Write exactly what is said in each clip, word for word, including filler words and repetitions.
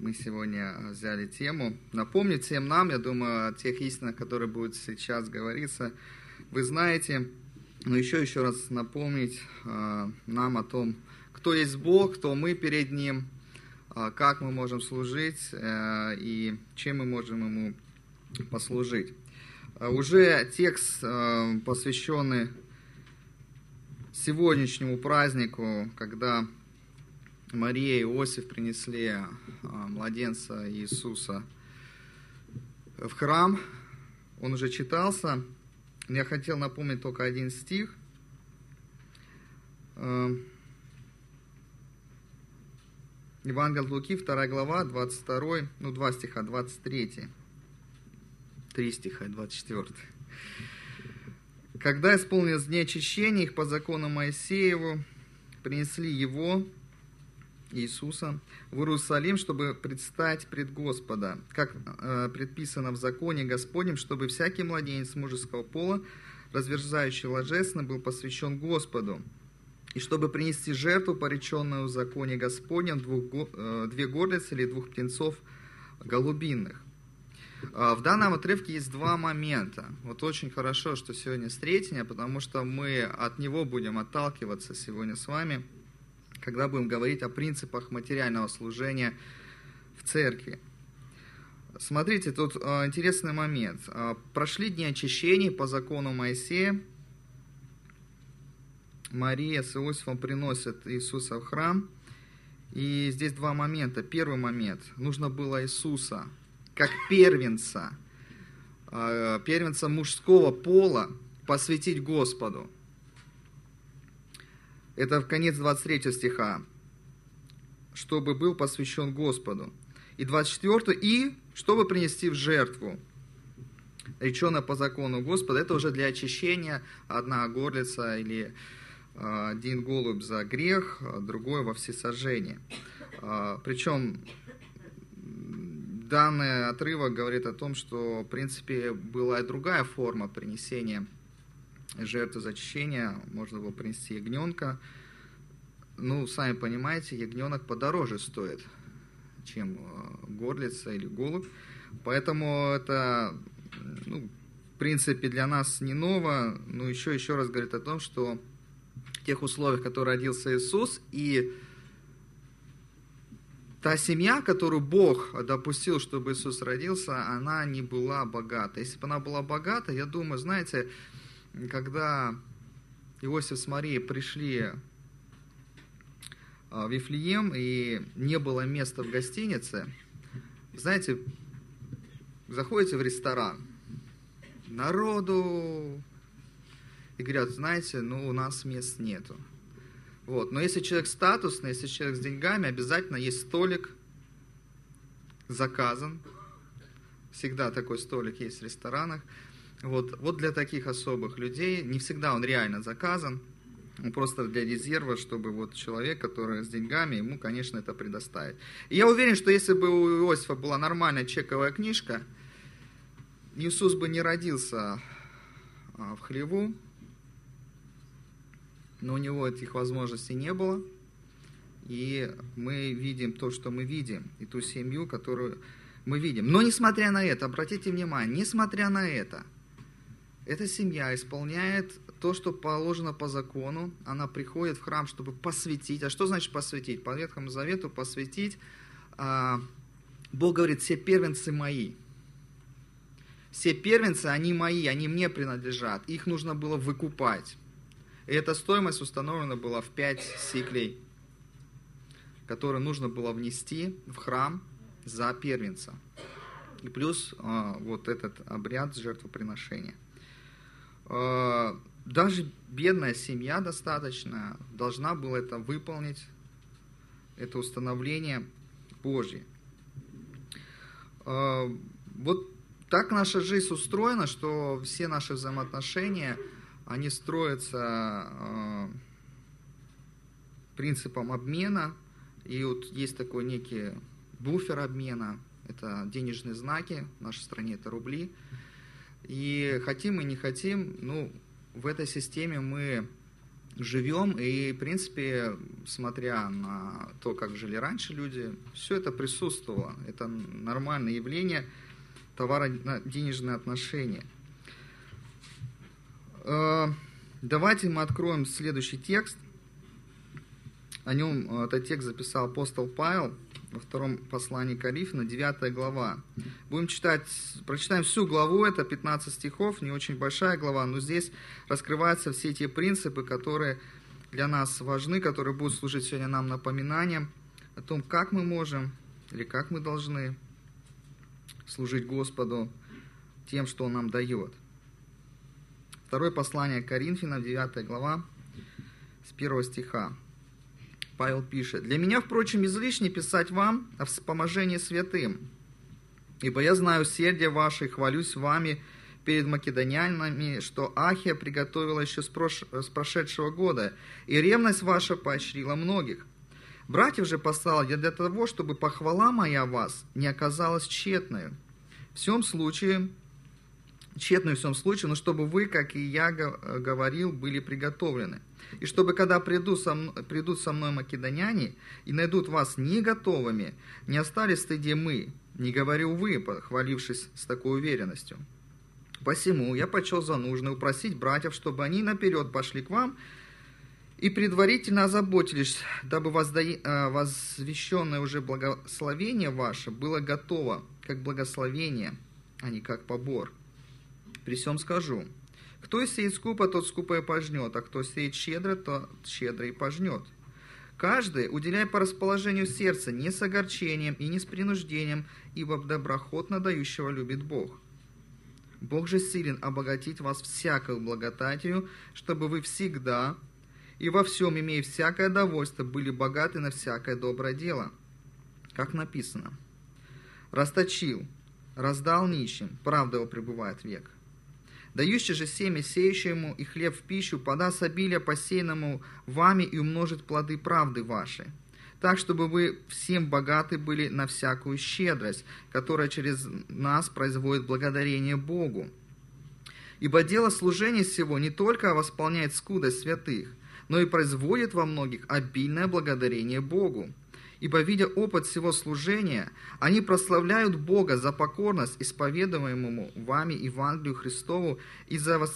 мы сегодня взяли тему. Напомнить всем нам, я думаю, о тех истинах, которые будут сейчас говориться, вы знаете, но еще еще раз напомнить э, нам о том, кто есть Бог, кто мы перед Ним, э, как мы можем служить э, и чем мы можем Ему послужить. Э, уже текст, э, посвященный сегодняшнему празднику, когда Мария и Иосиф принесли а, младенца Иисуса в храм. Он уже читался. Я хотел напомнить только один стих. Евангелие от Луки, вторая глава, двадцать второй, ну, два стиха, двадцать третий. Три стиха, двадцать четвёртый. Когда исполнилось дни очищения, их по закону Моисееву принесли его, Иисуса, в Иерусалим, чтобы предстать пред Господа, как э, предписано в законе Господнем, чтобы всякий младенец мужеского пола, разверзающий ложественно, был посвящен Господу, и чтобы принести жертву, пореченную в законе Господнем, двух, э, две горлицы или двух птенцов голубиных. Э, в данном отрывке есть два момента. Вот очень хорошо, что сегодня Сретение, потому что мы от него будем отталкиваться сегодня с вами, когда будем говорить о принципах материального служения в церкви. Смотрите, тут э, интересный момент. Э, прошли дни очищения по закону Моисея. Мария с Иосифом приносят Иисуса в храм. И здесь два момента. Первый момент. Нужно было Иисуса, как первенца, э, первенца мужского пола, посвятить Господу. Это в конец двадцать третьего стиха. Чтобы был посвящен Господу. И двадцать четвёртый. И чтобы принести в жертву, речено по закону Господа. Это уже для очищения. Одна горлица или э, один голубь за грех, другой во всесожжение. Э, причем данный отрывок говорит о том, что в принципе была и другая форма принесения жертву за очищение. Можно было принести ягненка. Ну, сами понимаете, ягненок подороже стоит, чем горлица или голубь. Поэтому это, ну, в принципе, для нас не ново. Но еще, еще раз говорит о том, что в тех условиях, в которых родился Иисус, и та семья, которую Бог допустил, чтобы Иисус родился, она не была богата. Если бы она была богата, я думаю, знаете, когда Иосиф с Марией пришли в Вифлеем и не было места в гостинице, знаете, заходите в ресторан, народу, и говорят, знаете, ну у нас мест нету. Вот. Но если человек статусный, если человек с деньгами, обязательно есть столик, заказан. Всегда такой столик есть в ресторанах. Вот, вот для таких особых людей, не всегда он реально заказан, он просто для резерва, чтобы вот человек, который с деньгами, ему, конечно, это предоставить. И я уверен, что если бы у Иосифа была нормальная чековая книжка, Иисус бы не родился в хлеву, но у него этих возможностей не было, и мы видим то, что мы видим, и ту семью, которую мы видим. Но несмотря на это, обратите внимание, несмотря на это, эта семья исполняет то, что положено по закону. Она приходит в храм, чтобы посвятить. А что значит посвятить? По Ветхому Завету посвятить. А, Бог говорит, все первенцы мои. Все первенцы, они мои, они мне принадлежат. Их нужно было выкупать. И эта стоимость установлена была в пять сиклей, которые нужно было внести в храм за первенца. И плюс а, вот этот обряд жертвоприношения. Даже бедная семья достаточно должна была это выполнить, это установление Божье. Вот так наша жизнь устроена, что все наши взаимоотношения, они строятся принципом обмена, и вот есть такой некий буфер обмена, это денежные знаки, в нашей стране это рубли. И хотим и не хотим, ну, в этой системе мы живем, и, в принципе, смотря на то, как жили раньше люди, все это присутствовало. Это нормальное явление, товаро-денежные отношения. Давайте мы откроем следующий текст. О нем этот текст записал апостол Павел во втором послании к Коринфянам, девятая глава. Будем читать, прочитаем всю главу, это пятнадцать стихов, не очень большая глава, но здесь раскрываются все те принципы, которые для нас важны, которые будут служить сегодня нам напоминанием о том, как мы можем или как мы должны служить Господу тем, что Он нам дает. Второе послание к Коринфянам, девятая глава, с первого стиха. Павел пишет: «Для меня, впрочем, излишне писать вам о вспоможении святым, ибо я знаю усердие ваше и хвалюсь вами перед македонянами, что Ахия приготовила еще с, прош... с прошедшего года, и ревность ваша поощрила многих. Братьев же послал я для того, чтобы похвала моя о вас не оказалась тщетною. В всем случае, тщетную в всем случае, но чтобы вы, как и я говорил, были приготовлены. И чтобы, когда приду со мной, придут со мной македоняне и найдут вас не готовыми, не остались в стыде мы, не говорю вы, похвалившись с такой уверенностью. Посему я почел за нужное упросить братьев, чтобы они наперед пошли к вам и предварительно озаботились, дабы возвещенное уже благословение ваше было готово, как благословение, а не как побор. При сем скажу: кто сеет скупо, тот скупо и пожнет, а кто сеет щедро, тот щедро и пожнет. Каждый уделяй по расположению сердца, не с огорчением и не с принуждением, ибо доброхотно дающего любит Бог. Бог же силен обогатить вас всякою благодатью, чтобы вы всегда и во всем, имея всякое довольство, были богаты на всякое доброе дело. Как написано: расточил, раздал нищим, правда его пребывает век. Дающий же семя сеющему и хлеб в пищу подаст обилие посеянному вами и умножит плоды правды вашей, так, чтобы вы всем богаты были на всякую щедрость, которая через нас производит благодарение Богу. Ибо дело служения сего не только восполняет скудость святых, но и производит во многих обильное благодарение Богу. Ибо, видя опыт всего служения, они прославляют Бога за покорность исповедуемому вами Евангелию Христову и за, вас,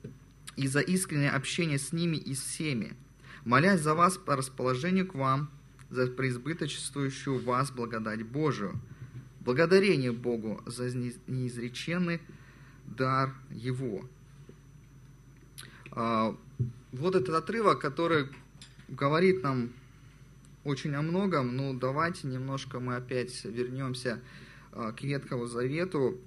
и за искреннее общение с ними и всеми, молясь за вас по расположению к вам, за преизбыточествующую в вас благодать Божию. Благодарение Богу за неизреченный дар Его». Вот этот отрывок, который говорит нам очень о многом, но давайте немножко мы опять вернемся к Ветхому Завету.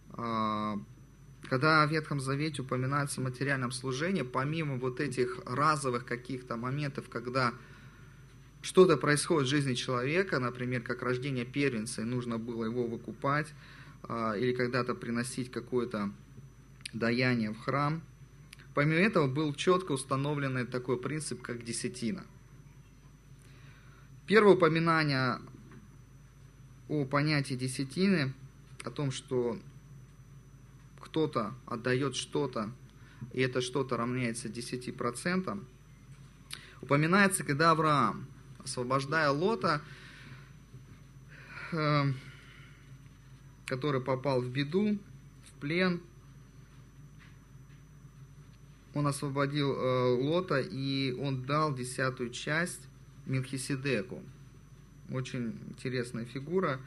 Когда в Ветхом Завете упоминается о материальном служении, помимо вот этих разовых каких-то моментов, когда что-то происходит в жизни человека, например, как рождение первенца, и нужно было его выкупать, или когда-то приносить какое-то даяние в храм, помимо этого был четко установленный такой принцип, как десятина. Первое упоминание о понятии десятины, о том, что кто-то отдает что-то, и это что-то равняется десяти процентам, упоминается, когда Авраам, освобождая Лота, э, который попал в беду, в плен, он освободил э, Лота, и он дал десятую часть Мелхиседеку. Очень интересная фигура.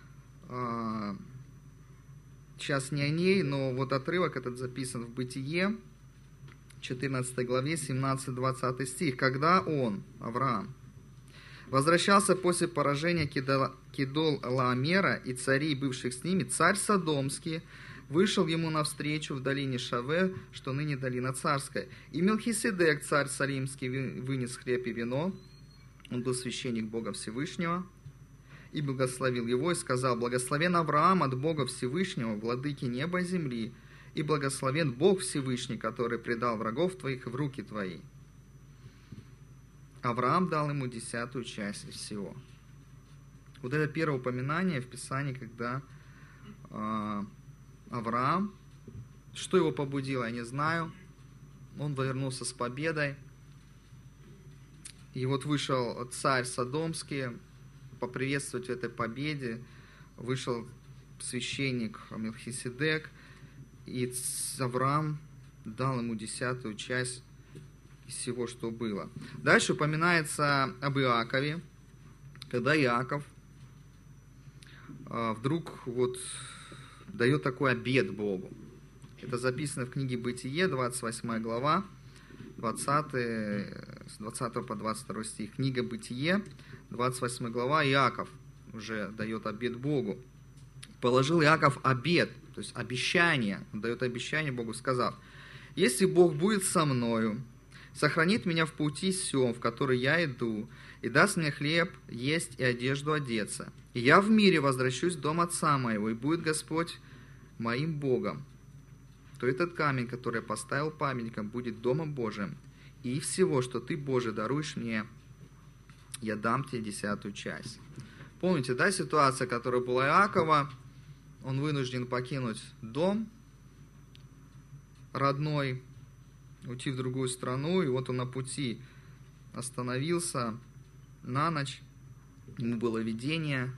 Сейчас не о ней, но вот отрывок этот записан в Бытие, четырнадцатой главе, семнадцатый-двадцатый стих. Когда он, Авраам, возвращался после поражения Кедол-Лаомера и царей, бывших с ними, царь Содомский вышел ему навстречу в долине Шаве, что ныне долина царская. И Мелхиседек, царь Салимский, вынес хлеб и вино. Он был священник Бога Всевышнего, и благословил его, и сказал: «Благословен Авраам от Бога Всевышнего, владыки неба и земли, и благословен Бог Всевышний, который предал врагов твоих в руки твои». Авраам дал ему десятую часть всего. Вот это первое упоминание в Писании, когда э, Авраам, что его побудило, я не знаю, он вернулся с победой, И вот вышел царь Содомский поприветствовать в этой победе. Вышел священник Мелхиседек, и Авраам дал ему десятую часть из всего, что было. Дальше упоминается об Иакове, когда Иаков а, вдруг вот дает такой обет Богу. Это записано в книге Бытие, двадцать восьмая глава, двадцатый, с двадцатого по двадцать второй стих. Книга Бытие, двадцать восьмая глава, Иаков уже дает обет Богу. Положил Иаков обет, то есть обещание, он дает обещание Богу, сказав: «Если Бог будет со мною, сохранит меня в пути сем, в который я иду, и даст мне хлеб есть и одежду одеться, и я в мире возвращусь в дом отца моего, и будет Господь моим Богом, то этот камень, который я поставил памятником, будет домом Божиим, и всего, что ты, Боже, даруешь мне, я дам тебе десятую часть». Помните, да, ситуация, которая была Иакова? Он вынужден покинуть дом родной, уйти в другую страну, и вот он на пути остановился на ночь, ему было видение,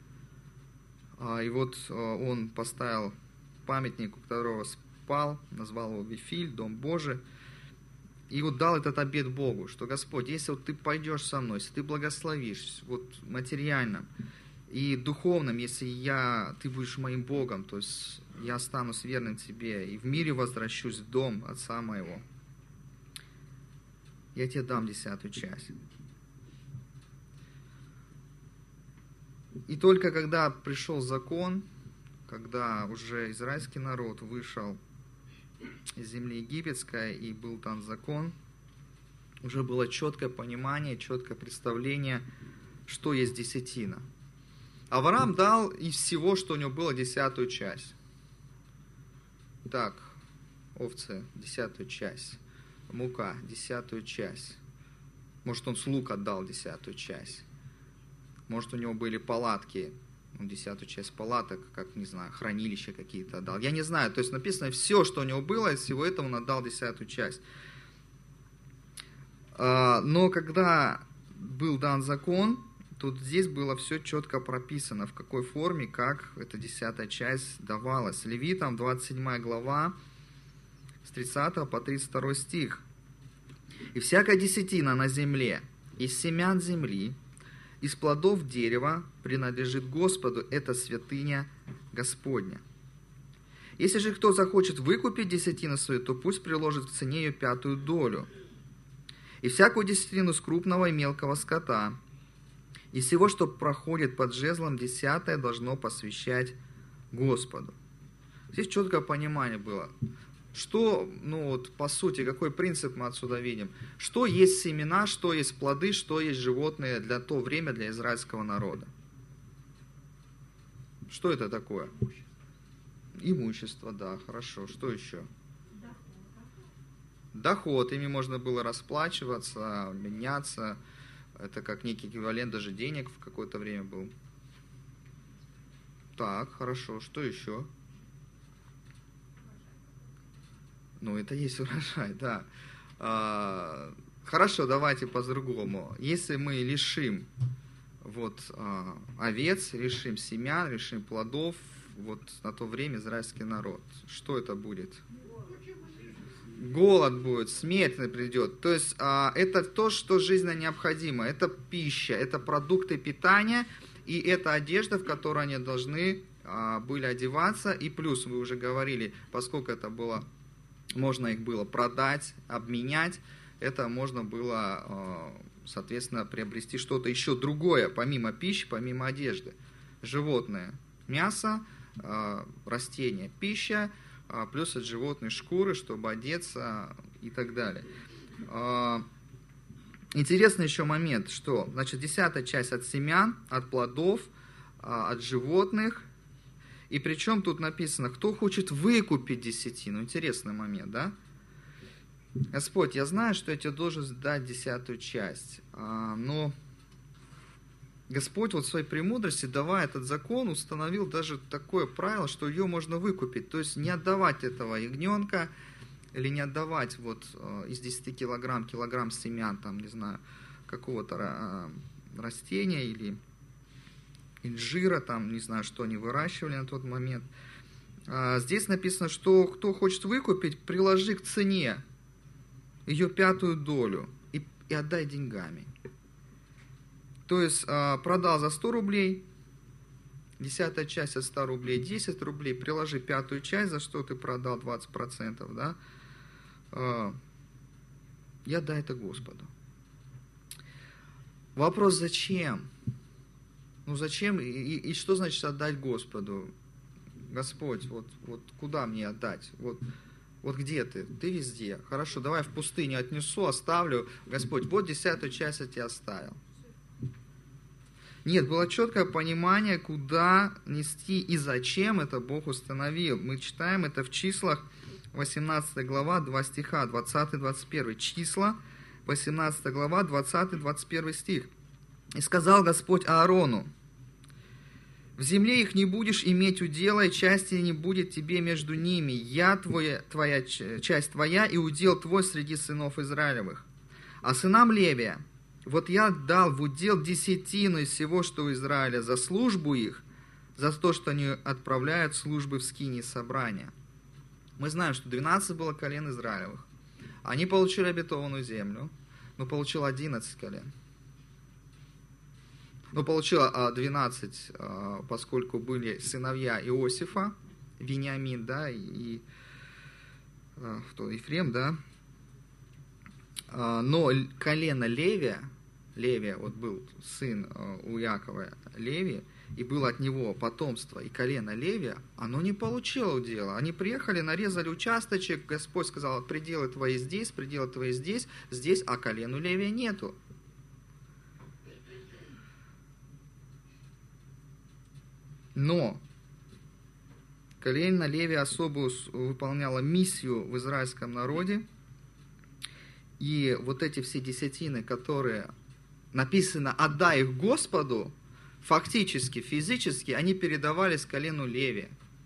и вот он поставил памятник, у которого спал, назвал его Вифиль, Дом Божий, и вот дал этот обет Богу, что: Господь, если вот ты пойдешь со мной, если ты благословишь, вот материально и духовным, если я, ты будешь моим Богом, то есть я останусь верным тебе, и в мире возвращусь в дом отца моего, я тебе дам десятую часть. И только когда пришел закон, когда уже израильский народ вышел из земли египетской и был там закон, уже было четкое понимание, четкое представление, что есть десятина. Авраам дал из всего, что у него было, десятую часть. Так, овцы, десятую часть. Мука, десятую часть. Может, он слуг отдал десятую часть. Может, у него были палатки, ну, десятую часть палаток, как, не знаю, хранилища какие-то отдал. Я не знаю, то есть написано, все, что у него было, из всего этого он отдал десятую часть. Но когда был дан закон, тут здесь было все четко прописано, в какой форме, как эта десятая часть давалась. Левитам, двадцать седьмая глава, с тридцатого по тридцать второй стих. «И всякая десятина на земле, из семян земли, из плодов дерева принадлежит Господу, это святыня Господня. Если же кто захочет выкупить десятину свою, то пусть приложит к цене ее пятую долю. И всякую десятину с крупного и мелкого скота, и всего, что проходит под жезлом, десятое должно посвящать Господу». Здесь четкое понимание было. Что, ну вот, по сути, какой принцип мы отсюда видим? Что есть семена, что есть плоды, что есть животные для то время для израильского народа? Что это такое? Имущество, да, хорошо. Что еще? Доход. Ими можно было расплачиваться, меняться. Это как некий эквивалент даже денег в какое-то время был. Так, хорошо. Что еще? Ну, это есть урожай, да. А, хорошо, давайте по-другому. Если мы лишим вот, а, овец, лишим семян, лишим плодов, вот на то время израильский народ, что это будет? Голод будет, смерть придет. То есть а, это то, что жизненно необходимо. Это пища, это продукты питания, и это одежда, в которой они должны а, были одеваться. И плюс, вы уже говорили, поскольку это было... Можно их было продать, обменять, это можно было, соответственно, приобрести что-то еще другое, помимо пищи, помимо одежды. Животное, мясо, растения, пища, плюс от животной шкуры, чтобы одеться и так далее. Интересный еще момент, что, значит, десятая часть от семян, от плодов, от животных. И причем тут написано, кто хочет выкупить десятину. Интересный момент, да? Господь, я знаю, что я тебе должен дать десятую часть, но Господь вот в своей премудрости, давая этот закон, установил даже такое правило, что ее можно выкупить. То есть не отдавать этого ягненка или не отдавать вот из десяти килограмм, килограмм семян, там, не знаю, какого-то растения или инжира, там, не знаю, что они выращивали на тот момент. Здесь написано, что кто хочет выкупить, приложи к цене ее пятую долю и, и отдай деньгами. То есть продал за сто рублей, десятая часть от ста рублей, десять рублей, приложи пятую часть, за что ты продал двадцать процентов, да, и отдай это Господу. Вопрос, зачем? Ну зачем и, и, и что значит отдать Господу? Господь, вот, вот куда мне отдать? Вот, вот где ты? Ты везде. Хорошо, давай в пустыню отнесу, оставлю. Господь, вот десятую часть я тебе оставил. Нет, было четкое понимание, куда нести и зачем это Бог установил. Мы читаем это в Числах, восемнадцатая глава, два стиха, двадцатый двадцать первый. Числа, восемнадцатая глава, двадцатый двадцать первый стих. «И сказал Господь Аарону: в земле их не будешь иметь удела, и части не будет тебе между ними. Я твоя, твоя часть твоя, и удел твой среди сынов Израилевых. А сынам Левия, вот я дал в удел десятину из всего, что у Израиля, за службу их, за то, что они отправляют службы в скинии собрания». Мы знаем, что двенадцать было колен Израилевых. Они получили обетованную землю, но получил одиннадцать колен. Но получила двенадцать, поскольку были сыновья Иосифа, Вениамин, да, и кто, Ефрем, да. Но колено Левия, Левия, вот был сын у Якова Левия, и было от него потомство, и колено Левия, оно не получило удела. Они приехали, нарезали участочек, Господь сказал: пределы твои здесь, пределы твои здесь, здесь, а колену Левия нету. Но колено Левия особо выполняло миссию в израильском народе, и вот эти все десятины, которые написано «отдай их Господу», фактически, физически, они передавались колену Левия.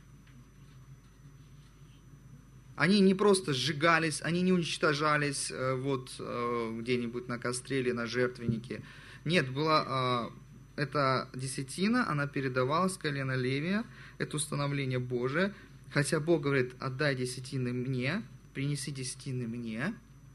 Они не просто сжигались, они не уничтожались вот где-нибудь на костре или на жертвеннике. Нет, была эта десятина, она передавалась колена Левия, это установление Божие. Хотя Бог говорит: отдай десятины мне, принеси десятины мне.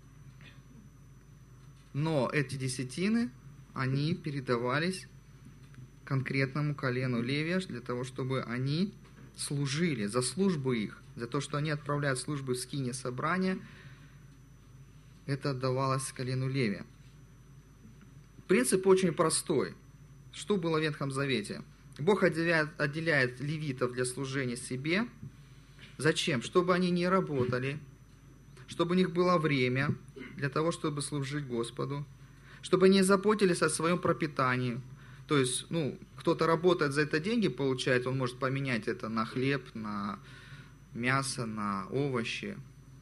Но эти десятины, они передавались конкретному колену Левия, для того, чтобы они служили, за службу их, за то, что они отправляют службы в скинии собрания, это отдавалось колену Левия. Принцип очень простой. Что было в Ветхом Завете? Бог отделяет, отделяет левитов для служения себе. Зачем? Чтобы они не работали, чтобы у них было время для того, чтобы служить Господу, чтобы они заботились о своем пропитании. То есть, ну, кто-то работает за это деньги, получает, он может поменять это на хлеб, на мясо, на овощи.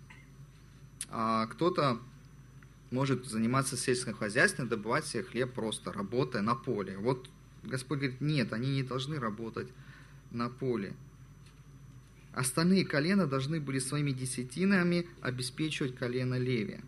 А кто-то может заниматься сельским хозяйством, добывать себе хлеб просто работая на поле. Вот Господь говорит: нет, они не должны работать на поле. Остальные колена должны были своими десятинами обеспечивать колено Левия.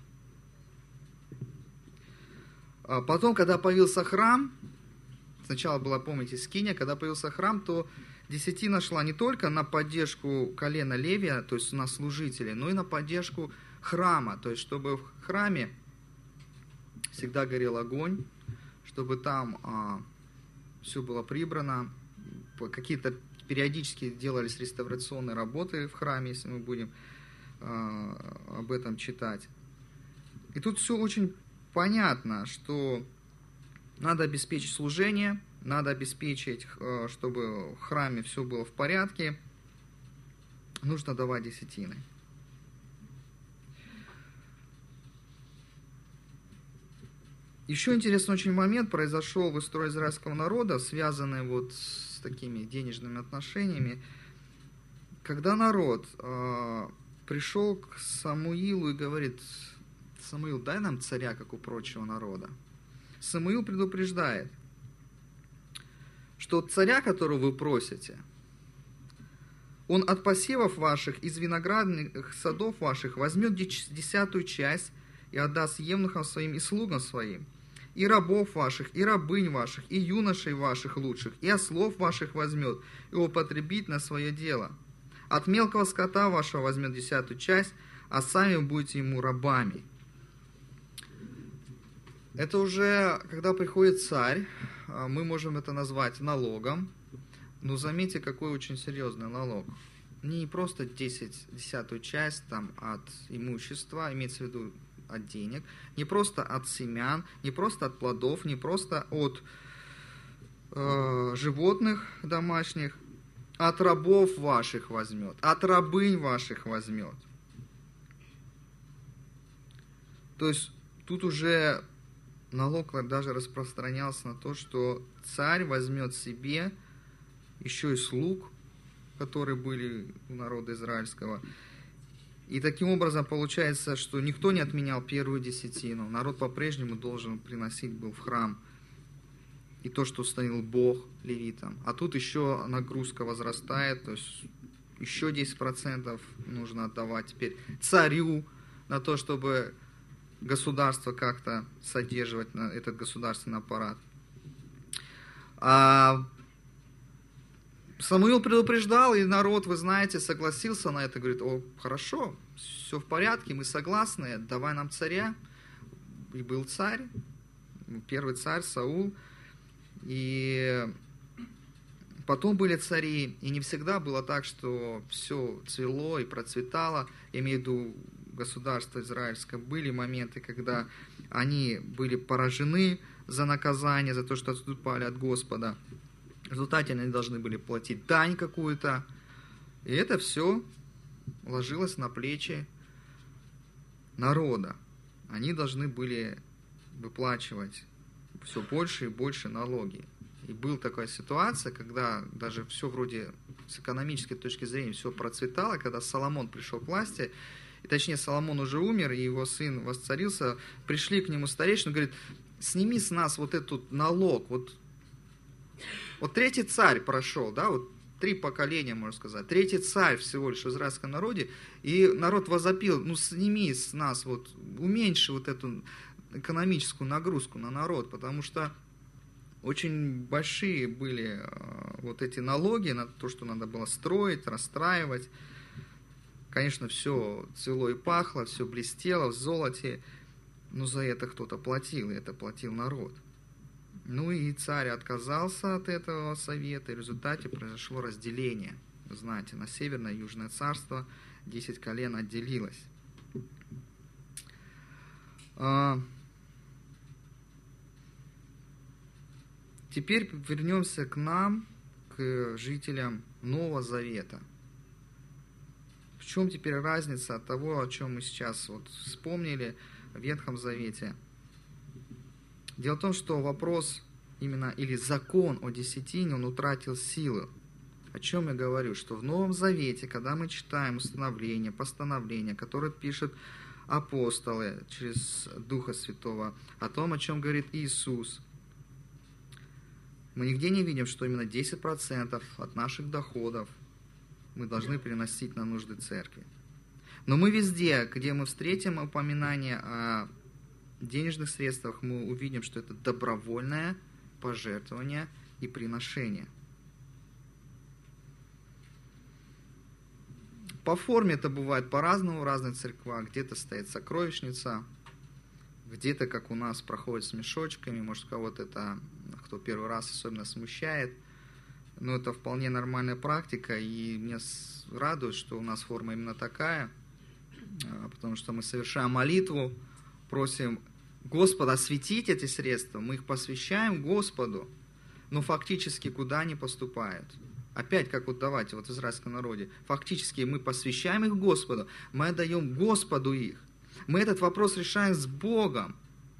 А потом, когда появился храм, сначала была, помните, скиния, когда появился храм, то десятина шла не только на поддержку колена Левия, то есть на служителей, но и на поддержку храма, то есть чтобы в храме всегда горел огонь, чтобы там а, все было прибрано, какие-то периодически делались реставрационные работы в храме, если мы будем а, об этом читать. И тут все очень понятно, что надо обеспечить служение, надо обеспечить, чтобы в храме все было в порядке, нужно давать десятины. Еще интересный очень момент произошел в истории израильского народа, связанный вот с такими денежными отношениями. Когда народ э, пришел к Самуилу и говорит: Самуил, дай нам царя, как у прочего народа. Самуил предупреждает, что царя, которого вы просите, он от посевов ваших, из виноградных садов ваших возьмет десятую часть и отдаст евнухам своим и слугам своим. и рабов ваших, и рабынь ваших, и юношей ваших лучших, и ослов ваших возьмет, и употребит на свое дело. От мелкого скота вашего возьмет десятую часть, а сами будете ему рабами». Это уже, когда приходит царь, мы можем это назвать налогом, но заметьте, какой очень серьезный налог. Не просто десять, десятую часть там, от имущества, имеется в виду от денег, не просто от семян, не просто от плодов, не просто от э, животных домашних, от рабов ваших возьмет, от рабынь ваших возьмет. То есть тут уже налог даже распространялся на то, что царь возьмет себе еще и слуг, которые были у народа израильского. И таким образом получается, что никто не отменял первую десятину. Народ по-прежнему должен приносить был в храм и то, что установил Бог левитам. А тут еще нагрузка возрастает, то есть еще десять процентов нужно отдавать теперь царю на то, чтобы государство как-то содерживать, этот государственный аппарат. А Самуил предупреждал, и народ, вы знаете, согласился на это. Говорит: о, хорошо, все в порядке, мы согласны, давай нам царя. И был царь, первый царь Саул. И потом были цари, и не всегда было так, что все цвело и процветало. Я имею в виду государство израильское. Были моменты, когда они были поражены за наказание, за то, что отступали от Господа. В результате они должны были платить дань какую-то. И это все ложилось на плечи народа. Они должны были выплачивать все больше и больше налоги. И была такая ситуация, когда даже все вроде с экономической точки зрения все процветало, когда Соломон пришел к власти, и точнее Соломон уже умер, и его сын воцарился, пришли к нему старейшины, говорит: сними с нас вот этот налог, вот Вот третий царь прошел, да, вот три поколения, можно сказать. Третий царь всего лишь в израильском народе. И народ возопил: ну сними с нас, вот, уменьши вот эту экономическую нагрузку на народ, потому что очень большие были вот эти налоги на то, что надо было строить, расстраивать. Конечно, все цвело и пахло, все блестело в золоте, но за это кто-то платил, и это платил народ. Ну и царь отказался от этого совета, и в результате произошло разделение. Вы знаете, на северное и южное царство десять колен отделилось. Теперь вернемся к нам, к жителям Нового Завета. В чем теперь разница от того, о чем мы сейчас вот вспомнили в Ветхом Завете? Дело в том, что вопрос именно, или закон о десятине, он утратил силу. О чем я говорю? Что в Новом Завете, когда мы читаем установления, постановления, которые пишут апостолы через Духа Святого, о том, о чем говорит Иисус, мы нигде не видим, что именно десять процентов от наших доходов мы должны переносить на нужды церкви. Но мы везде, где мы встретим упоминание о денежных средствах, мы увидим, что это добровольное пожертвование и приношение. По форме это бывает по-разному в разных церквах. Где-то стоит сокровищница, где-то, как у нас, проходит с мешочками. Может, кого-то это, кто первый раз, особенно смущает. Но это вполне нормальная практика, и меня радует, что у нас форма именно такая, потому что мы совершаем молитву, просим Господа осветить эти средства, мы их посвящаем Господу, но фактически куда они поступают? Опять, как вот давайте, вот в израильском народе, фактически мы посвящаем их Господу, мы отдаем Господу их. Мы этот вопрос решаем с Богом.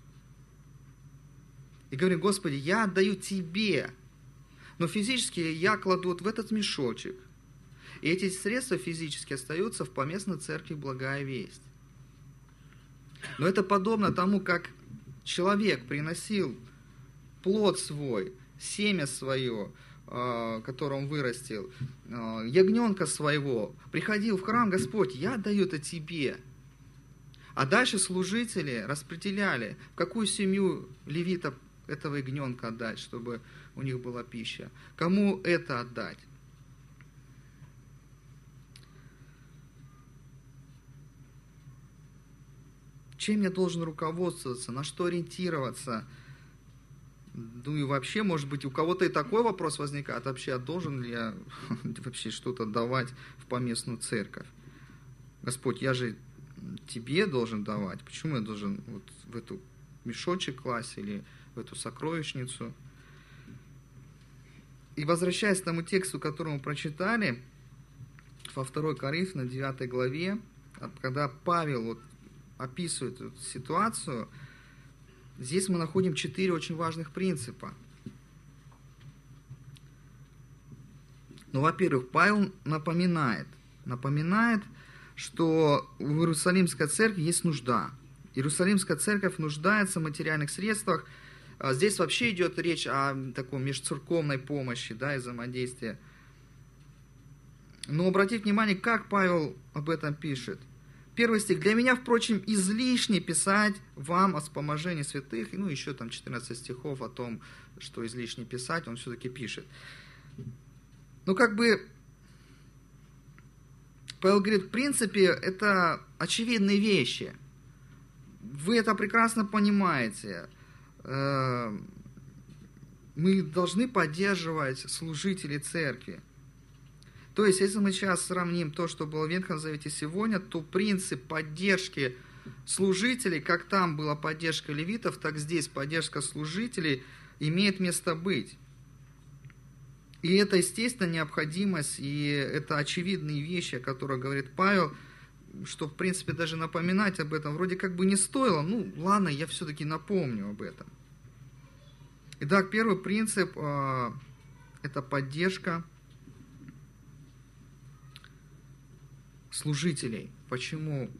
И говорим: Господи, я отдаю Тебе, но физически я кладу вот в этот мешочек. И эти средства физически остаются в поместной церкви «Благая весть». Но это подобно тому, как человек приносил плод свой, семя свое, которое он вырастил, ягненка своего, приходил в храм: Господь, я отдаю это Тебе. А дальше служители распределяли, в какую семью левитов этого ягненка отдать, чтобы у них была пища, кому это отдать. Чем я должен руководствоваться, на что ориентироваться? Ну и вообще, может быть, у кого-то и такой вопрос возникает, вообще, а должен ли я вообще что-то давать в поместную церковь? Господь, я же тебе должен давать, почему я должен вот в эту мешочек класть или в эту сокровищницу? И возвращаясь к тому тексту, который мы прочитали, во второй Коринфянам, девятой главе, когда Павел вот описывает эту ситуацию, здесь мы находим четыре очень важных принципа. Ну, во-первых, Павел напоминает, напоминает, что в Иерусалимской церкви есть нужда. Иерусалимская церковь нуждается в материальных средствах. Здесь вообще идет речь о такой межцерковной помощи, да, и взаимодействии. Но обратите внимание, как Павел об этом пишет. Первый стих. «Для меня, впрочем, излишне писать вам о вспоможении святых». Ну, еще там четырнадцать стихов о том, что излишне писать, он все-таки пишет. Ну, как бы, Павел говорит, в принципе, это очевидные вещи. Вы это прекрасно понимаете. Мы должны поддерживать служителей церкви. То есть, если мы сейчас сравним то, что было в Ветхом Завете сегодня, то принцип поддержки служителей, как там была поддержка левитов, так здесь поддержка служителей имеет место быть. И это, естественно, необходимость, и это очевидные вещи, о которых говорит Павел, что, в принципе, даже напоминать об этом вроде как бы не стоило. Ну, ладно, я все-таки напомню об этом. Итак, первый принцип э, – это поддержка служителей. Почему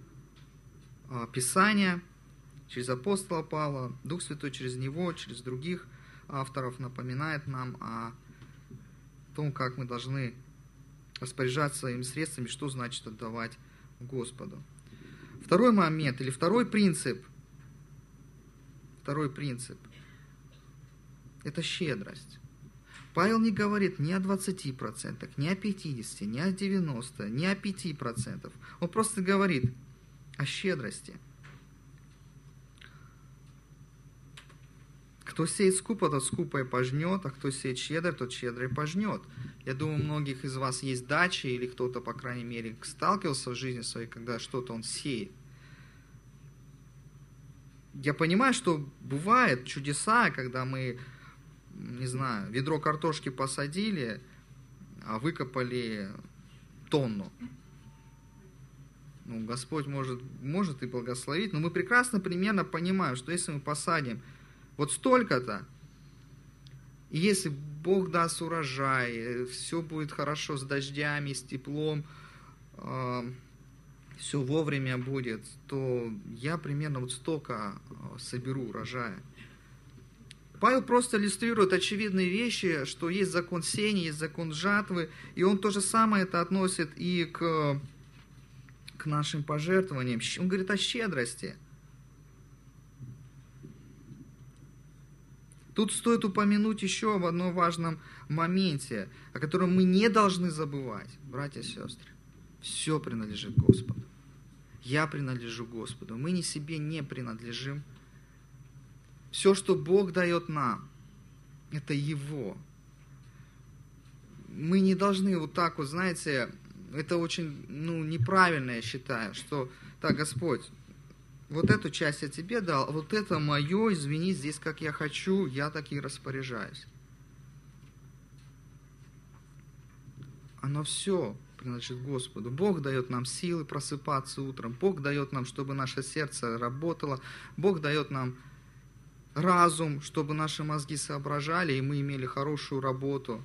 Писание через апостола Павла, Дух Святой через него, через других авторов напоминает нам о том, как мы должны распоряжаться своими средствами, что значит отдавать Господу. Второй момент, или второй принцип, второй принцип – это щедрость. Павел не говорит ни о двадцати процентах, ни о пятидесяти, ни о девяноста процентах, ни о пяти процентах. Он просто говорит о щедрости. Кто сеет скупо, тот скупо и пожнет, а кто сеет щедро, тот щедро и пожнет. Я думаю, у многих из вас есть дачи, или кто-то, по крайней мере, сталкивался в жизни своей, когда что-то он сеет. Я понимаю, что бывают чудеса, когда мы, не знаю, ведро картошки посадили, а выкопали тонну. Ну, Господь может, может и благословить, но мы прекрасно примерно понимаем, что если мы посадим вот столько-то, и если Бог даст урожай, все будет хорошо с дождями, с теплом, э, все вовремя будет, то я примерно вот столько соберу урожая. Павел просто иллюстрирует очевидные вещи, что есть закон сеяния, есть закон жатвы, и он то же самое это относит и к, к нашим пожертвованиям. Он говорит о щедрости. Тут стоит упомянуть еще об одном важном моменте, о котором мы не должны забывать, братья и сестры. Все принадлежит Господу. Я принадлежу Господу. Мы ни себе не принадлежим. Все, что Бог дает нам, это Его. Мы не должны вот так вот, знаете, это очень ну, неправильно, я считаю, что так, Господь, вот эту часть я тебе дал, а вот это мое, извини, здесь как я хочу, я так и распоряжаюсь. Оно все принадлежит Господу. Бог дает нам силы просыпаться утром, Бог дает нам, чтобы наше сердце работало, Бог дает нам разум, чтобы наши мозги соображали, и мы имели хорошую работу.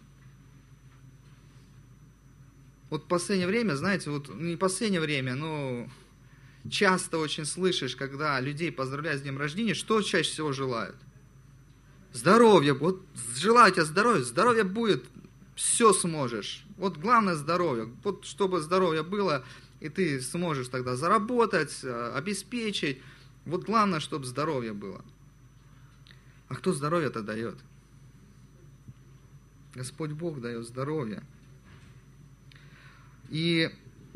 Вот в последнее время, знаете, вот не в последнее время, но часто очень слышишь, когда людей поздравляют с днем рождения, что чаще всего желают? Здоровье. Вот желаю тебе здоровья, здоровье будет, все сможешь. Вот главное здоровье. Вот чтобы здоровье было, и ты сможешь тогда заработать, обеспечить. Вот главное, чтобы здоровье было. А кто здоровье-то дает? Господь Бог дает здоровье. И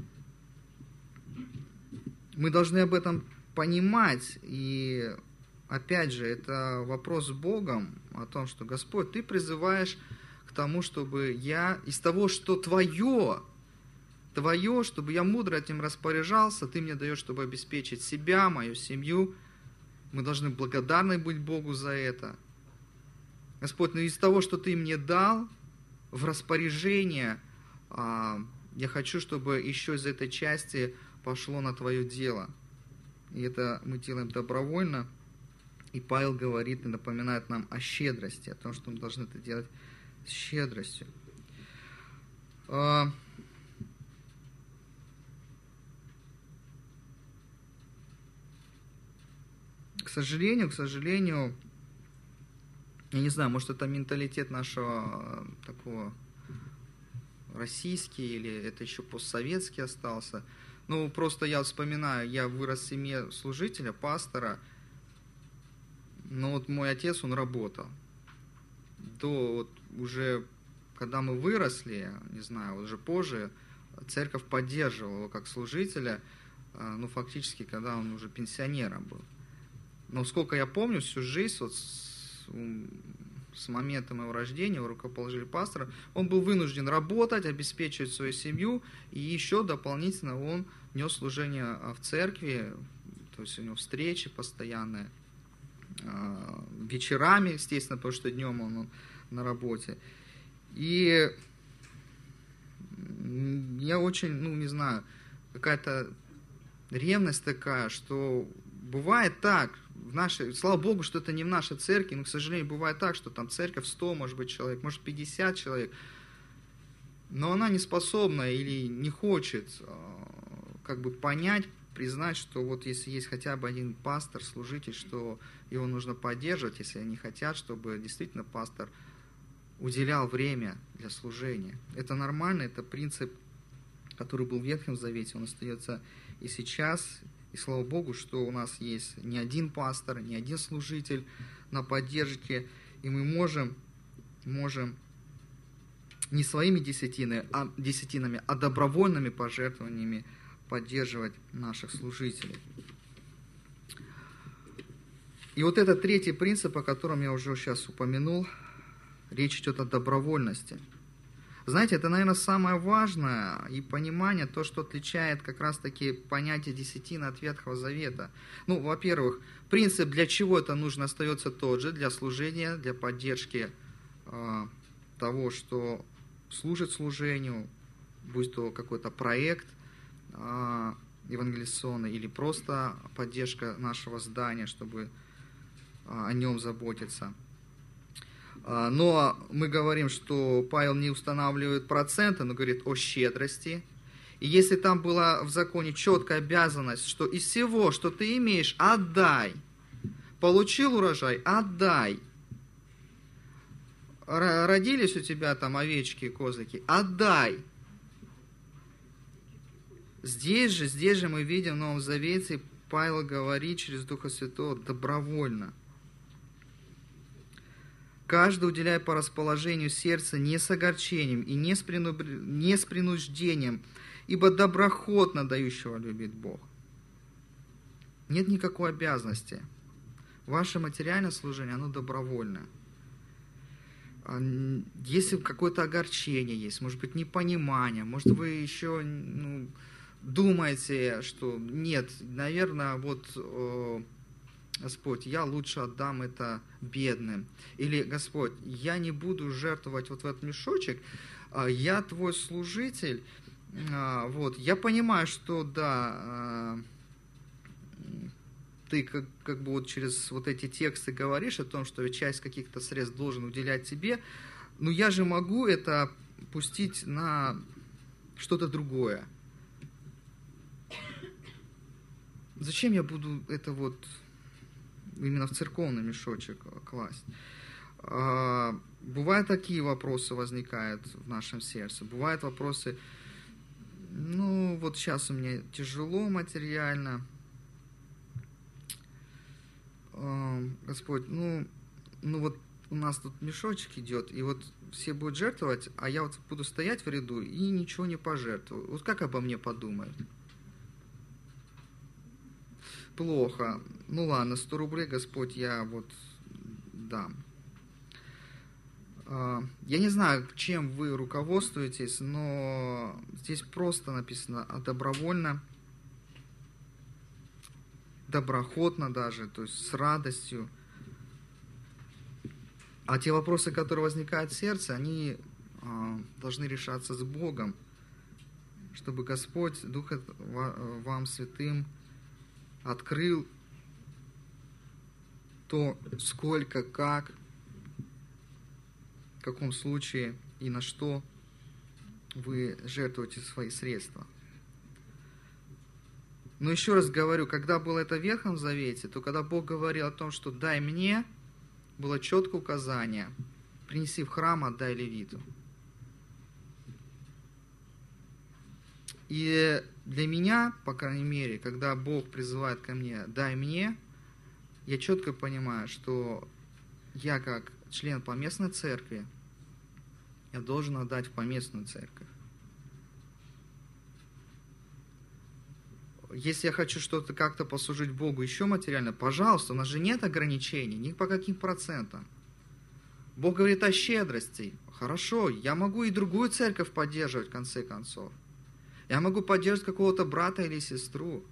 мы должны об этом понимать. И опять же, это вопрос с Богом о том, что Господь, Ты призываешь к тому, чтобы я из того, что Твое, Твое, чтобы я мудро этим распоряжался, Ты мне даешь, чтобы обеспечить себя, мою семью. Мы должны благодарны быть Богу за это. Господь, ну из того, что Ты мне дал в распоряжение, я хочу, чтобы еще из этой части пошло на Твое дело. И это мы делаем добровольно. И Павел говорит и напоминает нам о щедрости, о том, что мы должны это делать с щедростью. К сожалению, к сожалению, я не знаю, может, это менталитет нашего такого российский, или это еще постсоветский остался. Ну, просто я вспоминаю, я вырос в семье служителя, пастора, но вот мой отец, он работал. До вот уже, когда мы выросли, не знаю, уже позже, церковь поддерживала его как служителя, ну, фактически, когда он уже пенсионером был. Но сколько я помню, всю жизнь, вот с, с момента моего рождения, его рукоположили пастора, он был вынужден работать, обеспечивать свою семью, и еще дополнительно он нес служение в церкви, то есть у него встречи постоянные, вечерами, естественно, потому что днем он, он на работе. И я очень, ну, не знаю, какая-то ревность такая, что бывает так, в нашей, слава Богу, что это не в нашей церкви, но, к сожалению, бывает так, что там церковь сто, может быть, человек, может, пятьдесят человек, но она не способна или не хочет как бы понять, признать, что вот если есть хотя бы один пастор, служитель, что его нужно поддерживать, если они хотят, чтобы действительно пастор уделял время для служения. Это нормально, это принцип, который был в Ветхом Завете, он остается и сейчас. И слава Богу, что у нас есть не один пастор, не один служитель на поддержке, и мы можем, можем не своими десятинами, а, десятинами, а добровольными пожертвованиями поддерживать наших служителей. И вот этот третий принцип, о котором я уже сейчас упомянул, речь идет о добровольности. Знаете, это, наверное, самое важное и понимание, то, что отличает как раз-таки понятие десятины от Ветхого Завета. Ну, во-первых, принцип, для чего это нужно, остается тот же, для служения, для поддержки э, того, что служит служению, будь то какой-то проект э, евангелизационный или просто поддержка нашего здания, чтобы э, о нем заботиться. Но мы говорим, что Павел не устанавливает проценты, но говорит о щедрости. И если там была в законе четкая обязанность, что из всего, что ты имеешь, отдай. Получил урожай, отдай. Родились у тебя там овечки, козлики, отдай. Здесь же, здесь же мы видим в Новом Завете, Павел говорит через Духа Святого добровольно. Каждый уделяя по расположению сердца не с огорчением и не с, принуд... не с принуждением, ибо доброхотно дающего любит Бог. Нет никакой обязанности. Ваше материальное служение, оно добровольное. Если какое-то огорчение есть, может быть, непонимание, может, вы еще ну, думаете, что нет, наверное, вот... Господь, я лучше отдам это бедным. Или, Господь, я не буду жертвовать вот в этот мешочек, я твой служитель. Вот, я понимаю, что да, ты как, как бы вот через вот эти тексты говоришь о том, что часть каких-то средств должен уделять тебе, но я же могу это пустить на что-то другое. Зачем я буду это вот... именно в церковный мешочек класть. Бывают такие вопросы возникают в нашем сердце. Бывают вопросы, ну, вот сейчас у меня тяжело материально. Господь, ну, ну вот у нас тут мешочек идет, и вот все будут жертвовать, а я вот буду стоять в ряду и ничего не пожертвую. Вот как обо мне подумают? Плохо. Ну ладно, сто рублей, Господь, я вот дам. Я не знаю, чем вы руководствуетесь, но здесь просто написано добровольно, доброходно даже, то есть с радостью. А те вопросы, которые возникают в сердце, они э, должны решаться с Богом, чтобы Господь, Дух вам Святым, открыл то, сколько, как, в каком случае и на что вы жертвуете свои средства. Но еще раз говорю, когда было это в Ветхом Завете, то когда Бог говорил о том, что «дай мне», было четкое указание: принеси в храм, отдай левиту. И для меня, по крайней мере, когда Бог призывает ко мне «дай мне», я четко понимаю, что я как член поместной церкви, я должен отдать в поместную церковь. Если я хочу что-то как-то послужить Богу еще материально, пожалуйста, у нас же нет ограничений, ни по каким процентам. Бог говорит о щедрости. Хорошо, я могу и другую церковь поддерживать в конце концов. Я могу поддерживать какого-то брата или сестру.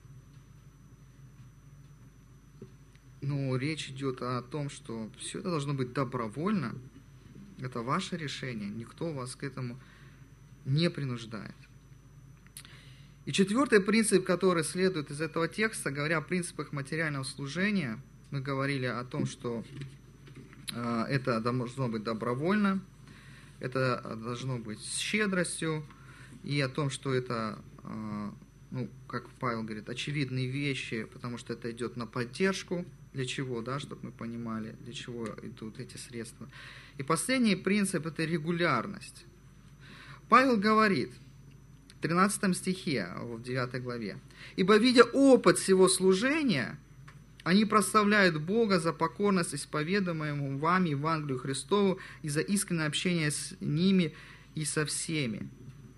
Но речь идет о том, что все это должно быть добровольно. Это ваше решение. Никто вас к этому не принуждает. И четвертый принцип, который следует из этого текста, говоря о принципах материального служения, мы говорили о том, что э, это должно быть добровольно, это должно быть с щедростью, и о том, что это, э, ну, как Павел говорит, очевидные вещи, потому что это идет на поддержку. Для чего, да, чтобы мы понимали, для чего идут эти средства. И последний принцип – это регулярность. Павел говорит в тринадцатом стихе, в девятой главе: «Ибо, видя опыт всего служения, они прославляют Бога за покорность исповедуемому вами Евангелию Христову и за искреннее общение с ними и со всеми».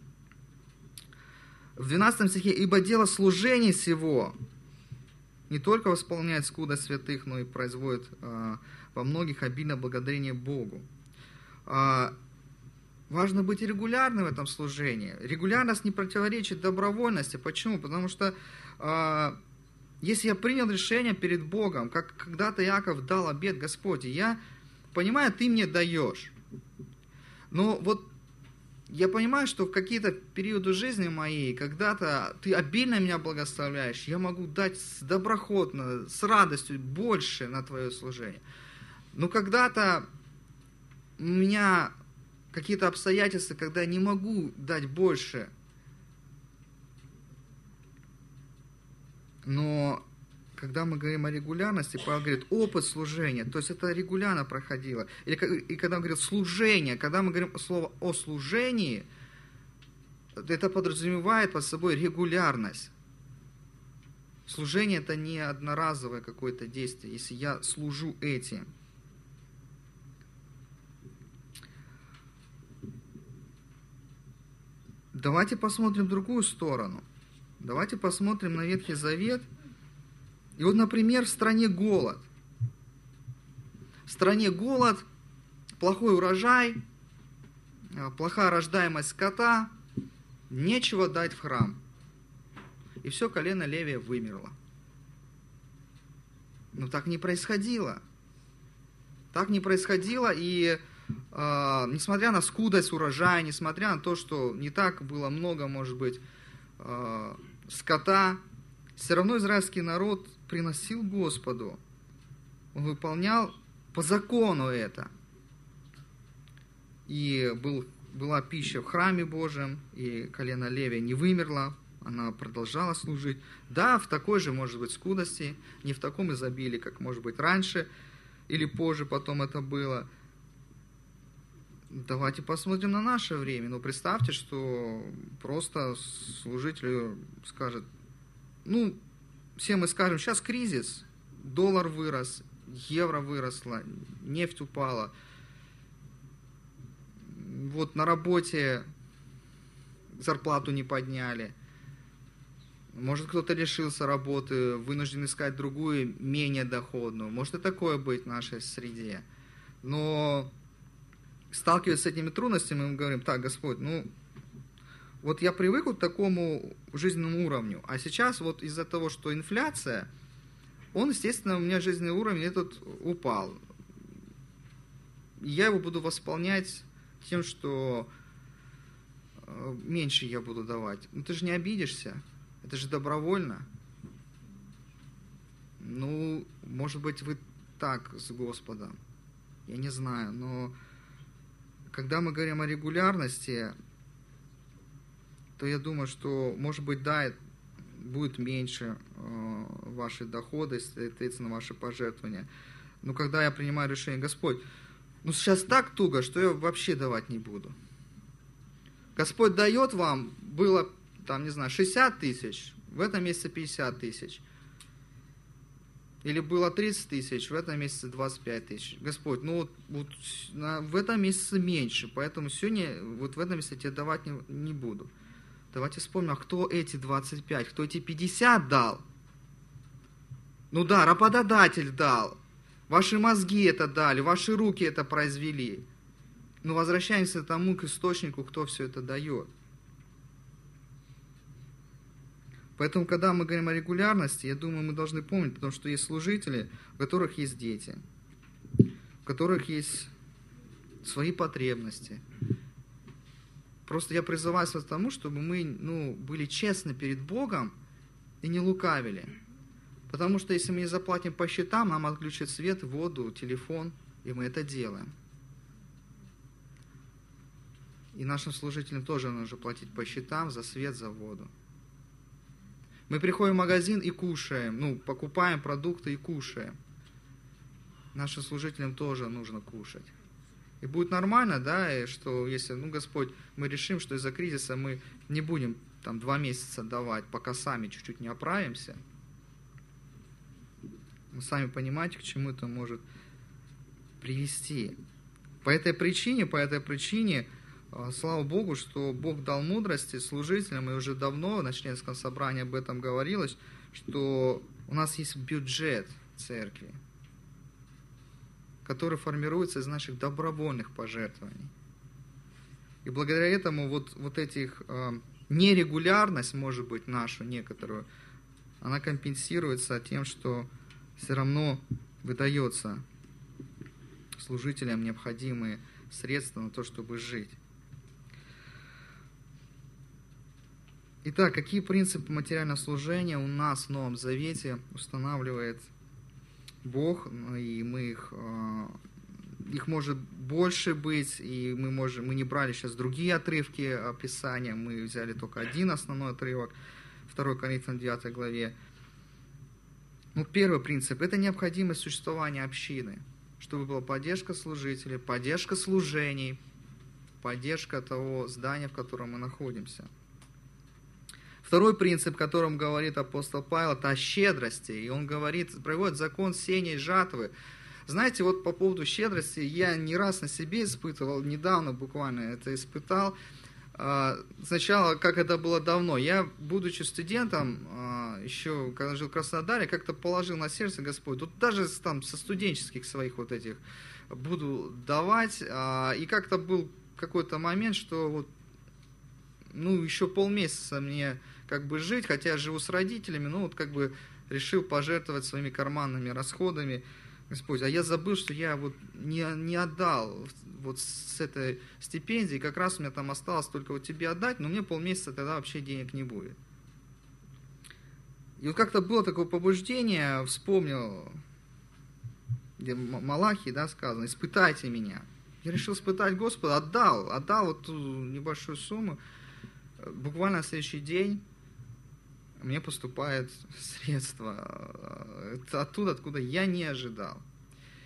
В двенадцатом стихе: «Ибо дело служения сего не только восполняет скудость святых, но и производит э, во многих обильное благодарение Богу». Э, важно быть регулярным в этом служении. Регулярность не противоречит добровольности. Почему? Потому что э, если я принял решение перед Богом, как когда-то Иаков дал обет Господь, я понимаю, ты мне даешь. Но вот я понимаю, что в какие-то периоды жизни моей, когда-то ты обильно меня благословляешь, я могу дать доброходно, с радостью больше на твое служение. Но когда-то у меня какие-то обстоятельства, когда я не могу дать больше, но когда мы говорим о регулярности, Павел говорит опыт служения, то есть это регулярно проходило. И, и когда он говорит служение, когда мы говорим слово о служении, это подразумевает под собой регулярность. Служение – это не одноразовое какое-то действие, если я служу этим. Давайте посмотрим другую сторону. Давайте посмотрим на Ветхий Завет. И вот, например, в стране голод. В стране голод, плохой урожай, плохая рождаемость скота, нечего дать в храм. И все колено Левия вымерло. Но так не происходило. Так не происходило, и э, несмотря на скудость урожая, несмотря на то, что не так было много, может быть, э, скота, все равно израильский народ приносил Господу. Он выполнял по закону это. И был, была пища в храме Божьем, и колено Левия не вымерло, она продолжала служить. Да, в такой же, может быть, скудости, не в таком изобилии, как, может быть, раньше или позже потом это было. Давайте посмотрим на наше время. Ну, представьте, что просто служитель скажет, ну, все мы скажем, сейчас кризис, доллар вырос, евро выросло, нефть упала. Вот на работе зарплату не подняли. Может, кто-то лишился работы, вынужден искать другую, менее доходную. Может и такое быть в нашей среде. Но сталкиваясь с этими трудностями, мы говорим, так, Господь, ну, вот я привык к такому жизненному уровню, а сейчас вот из-за того, что инфляция, он, естественно, у меня жизненный уровень этот упал. Я его буду восполнять тем, что меньше я буду давать. Ну, ты же не обидишься. Это же добровольно. Ну, может быть, вы так с Господом. Я не знаю, но когда мы говорим о регулярности, то я думаю, что, может быть, да, будет меньше э, ваши доходы, соответственно, ваши пожертвования. Но когда я принимаю решение, Господь, ну сейчас так туго, что я вообще давать не буду. Господь дает вам, было, там, не знаю, шестьдесят тысяч, в этом месяце пятьдесят тысяч. Или было тридцать тысяч, в этом месяце двадцать пять тысяч. Господь, ну вот, вот на, в этом месяце меньше, поэтому сегодня, вот в этом месяце я тебе давать не, не буду. Давайте вспомним, а кто эти двадцать пять, кто эти пятьдесят дал? Ну да, работодатель дал. Ваши мозги это дали, ваши руки это произвели. Но возвращаемся к тому, к источнику, кто все это дает. Поэтому, когда мы говорим о регулярности, я думаю, мы должны помнить, потому что есть служители, у которых есть дети, у которых есть свои потребности. Просто я призываю вас к тому, чтобы мы ну, были честны перед Богом и не лукавили. Потому что если мы не заплатим по счетам, нам отключат свет, воду, телефон, и мы это делаем. И нашим служителям тоже нужно платить по счетам за свет, за воду. Мы приходим в магазин и кушаем, ну, покупаем продукты и кушаем. Нашим служителям тоже нужно кушать. И будет нормально, да, и что если, ну, Господь, мы решим, что из-за кризиса мы не будем там два месяца давать, пока сами чуть-чуть не оправимся. Вы сами понимаете, к чему это может привести. По этой причине, по этой причине, слава Богу, что Бог дал мудрости служителям, и уже давно на членском собрании об этом говорилось, что у нас есть бюджет церкви, который формируется из наших добровольных пожертвований. И благодаря этому вот, вот этих э, нерегулярность, может быть, нашу некоторую, она компенсируется тем, что все равно выдается служителям необходимые средства на то, чтобы жить. Итак, какие принципы материального служения у нас в Новом Завете устанавливает Бог, и мы их, их может больше быть, и мы, можем, мы не брали сейчас другие отрывки Писания, мы взяли только один основной отрывок, второе Коринфянам девятой главе. Ну, первый принцип – это необходимость существования общины, чтобы была поддержка служителей, поддержка служений, поддержка того здания, в котором мы находимся. Второй принцип, о котором говорит апостол Павел, это о щедрости. И он говорит, проводит закон сеяния и жатвы. Знаете, вот по поводу щедрости я не раз на себе испытывал, недавно буквально это испытал. Сначала, как это было давно, я, будучи студентом, еще когда жил в Краснодаре, как-то положил на сердце Господь, тут даже там со студенческих своих вот этих буду давать. И как-то был какой-то момент, что вот, ну, еще полмесяца мне как бы жить, хотя я живу с родителями, ну, вот как бы решил пожертвовать своими карманными расходами. Господь, а я забыл, что я вот не, не отдал вот с этой стипендии, как раз у меня там осталось только вот тебе отдать, но мне полмесяца тогда вообще денег не будет. И вот как-то было такое побуждение, вспомнил, где Малахии, да, сказано, испытайте меня. Я решил испытать Господа, отдал, отдал вот ту небольшую сумму. Буквально на следующий день мне поступает средства оттуда, откуда я не ожидал.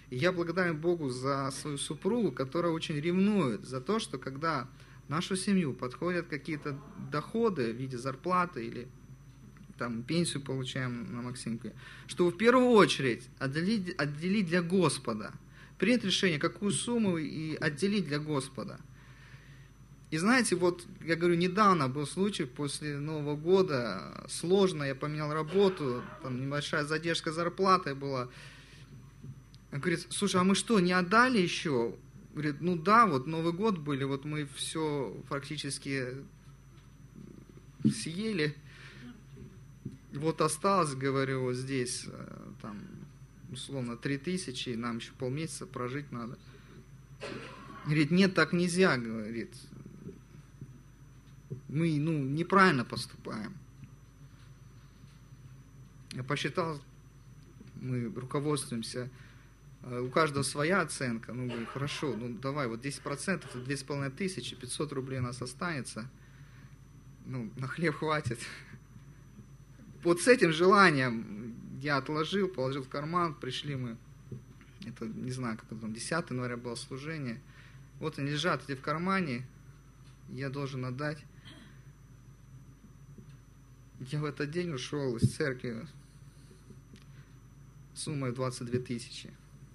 И я благодарен Богу за свою супругу, которая очень ревнует за то, что когда в нашу семью подходят какие-то доходы в виде зарплаты или там пенсию получаем на Максимке, что в первую очередь отделить, отделить для Господа, принять решение, какую сумму и отделить для Господа. И знаете, вот я говорю, недавно был случай, после Нового года, сложно, я поменял работу, там небольшая задержка зарплаты была. Он говорит, слушай, а мы что, не отдали еще? Говорит, ну да, вот Новый год были, вот мы все практически съели. Вот осталось, говорю, вот здесь, там, условно, три тысячи, нам еще полмесяца прожить надо. Говорит, нет, так нельзя, говорит. Мы, ну, неправильно поступаем. Я посчитал, мы руководствуемся, у каждого своя оценка. Ну, говорю, хорошо, ну, давай, вот десять процентов, это две с половиной тысячи, пятьсот рублей у нас останется. Ну, на хлеб хватит. Вот с этим желанием я отложил, положил в карман, пришли мы, это, не знаю, как там, десятого января было служение. Вот они лежат эти в кармане, я должен отдать. Я в этот день ушел из церкви суммой двадцать две тысячи.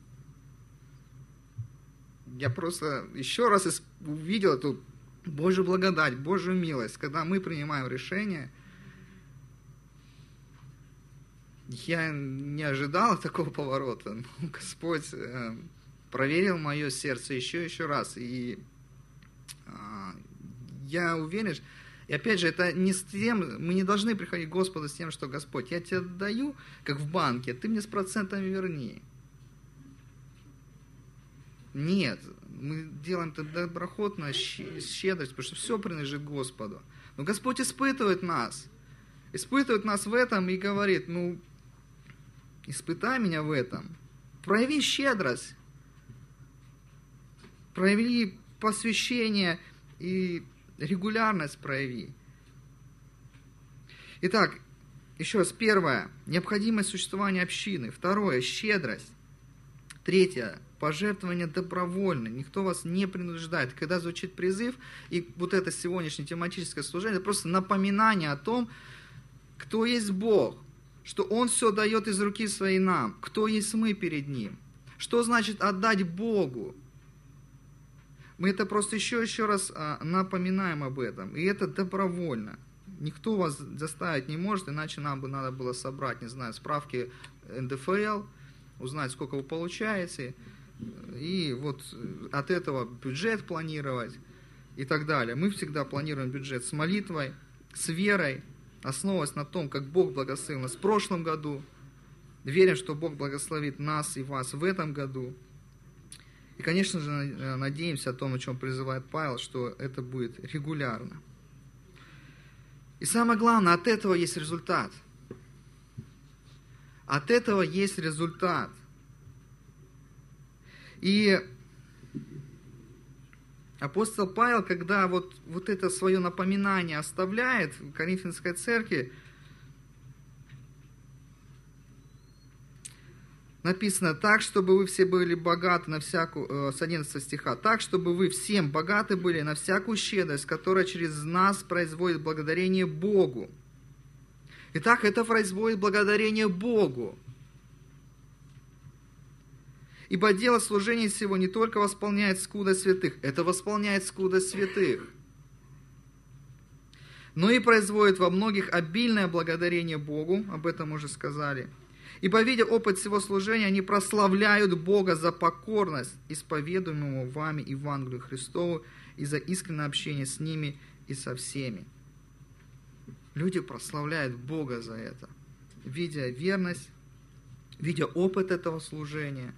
Я просто еще раз увидел эту Божью благодать, Божью милость, когда мы принимаем решение. Я не ожидал такого поворота, но Господь э, проверил мое сердце еще еще раз. И э, я уверен, и опять же, это не с тем, мы не должны приходить к Господу с тем, что Господь, я тебе даю, как в банке, ты мне с процентами верни. Нет, мы делаем это доброхотно, щедрость, потому что все принадлежит Господу. Но Господь испытывает нас, испытывает нас в этом и говорит, ну, испытай меня в этом, прояви щедрость, прояви посвящение и регулярность прояви. Итак, еще раз, первое, необходимость существования общины. Второе, щедрость. Третье, пожертвование добровольно. Никто вас не принуждает. Когда звучит призыв, и вот это сегодняшнее тематическое служение, это просто напоминание о том, кто есть Бог, что Он все дает из руки своей нам, кто есть мы перед Ним. Что значит отдать Богу? Мы это просто еще еще раз а, напоминаем об этом. И это добровольно. Никто вас заставить не может, иначе нам бы надо было собрать, не знаю, справки эн дэ эф эл, узнать, сколько вы получаете, и вот от этого бюджет планировать и так далее. Мы всегда планируем бюджет с молитвой, с верой, основываясь на том, как Бог благословил нас в прошлом году, верим, что Бог благословит нас и вас в этом году. И, конечно же, надеемся о том, о чем призывает Павел, что это будет регулярно. И самое главное, от этого есть результат. От этого есть результат. И апостол Павел, когда вот, вот это свое напоминание оставляет в Коринфянской церкви, написано так, чтобы вы все были богаты на всякую, с одиннадцатого стиха, так, чтобы вы всем богаты были на всякую щедрость, которая через нас производит благодарение Богу. Итак, это производит благодарение Богу. Ибо дело служения сего не только восполняет скудость святых, это восполняет скудость святых, но и производит во многих обильное благодарение Богу, об этом уже сказали. Ибо, видя опыт всего служения, они прославляют Бога за покорность исповедуемому вами Евангелию Христову и за искреннее общение с ними и со всеми. Люди прославляют Бога за это, видя верность, видя опыт этого служения,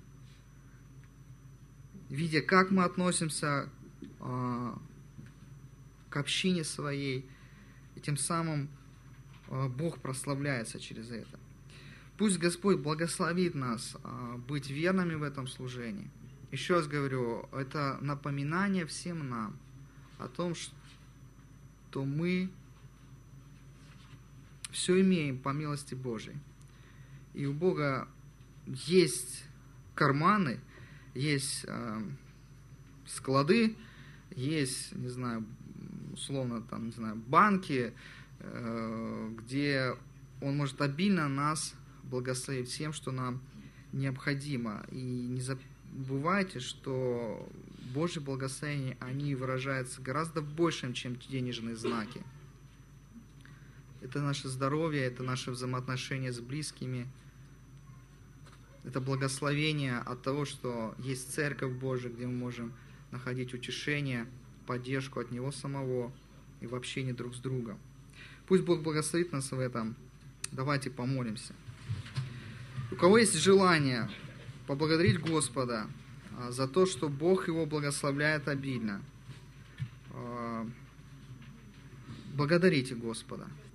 видя, как мы относимся э, к общине своей, и тем самым э, Бог прославляется через это. Пусть Господь благословит нас э, быть верными в этом служении. Еще раз говорю, это напоминание всем нам о том, что мы все имеем по милости Божией. И у Бога есть карманы, есть э, склады, есть, не знаю, условно, там, не знаю, банки, э, где Он может обильно нас благословить всем, что нам необходимо. И не забывайте, что Божьи благословения, они выражаются гораздо большим, чем денежные знаки. Это наше здоровье, это наши взаимоотношения с близкими. Это благословение от того, что есть Церковь Божия, где мы можем находить утешение, поддержку от Него самого и в общении друг с другом. Пусть Бог благословит нас в этом. Давайте помолимся. У кого есть желание поблагодарить Господа за то, что Бог его благословляет обильно, благодарите Господа.